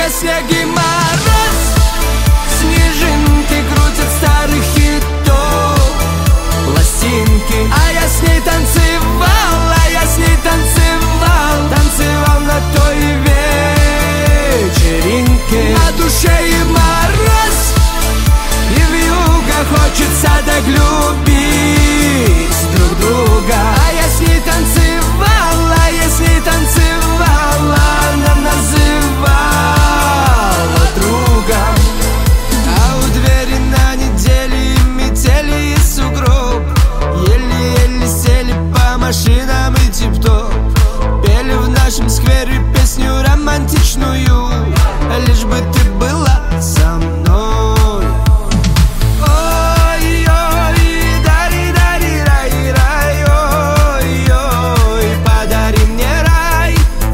снег и мороз, снежинки крутят старых хитов пластинки. А я с ней танцевал, танцевал на той вечеринке. На душе и мороз, и вьюга, хочется так любить друг друга. А я с ней танцевал, она называла другом. А у двери на неделе метели и сугроб, еле-еле сели по машинам и тип-топ. Пели в нашем сквере песню романтичную, лишь бы ты была со мной. Ой-ой, дари-дари-рай-рай, ой-ой, подари мне рай.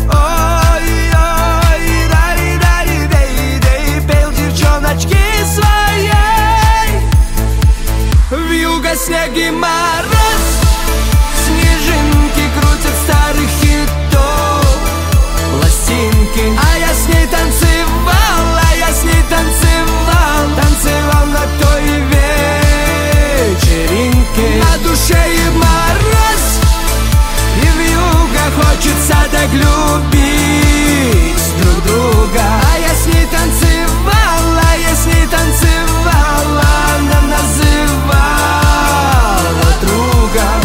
Ой-ой, дари-дари-дей-дей, пел девчоночки своей. Вьюга, снег и мороз, снежинки крутят старых хитов пластинки. А я с ней танцевал, танцевал на той вечеринке. На душе и мороз, и вьюга, хочется так любить друг друга. А я с ней танцевал, она называла другом.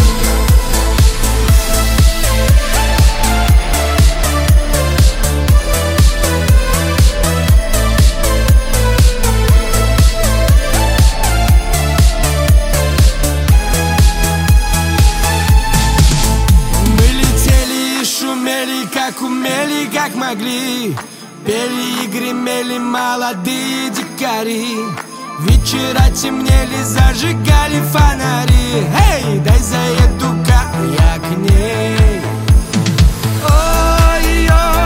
Как умели, как могли, пели и гремели молодые дикари. Вечера темнели, зажигали фонари. Эй, дай заеду-ка я к ней. Ой-ой.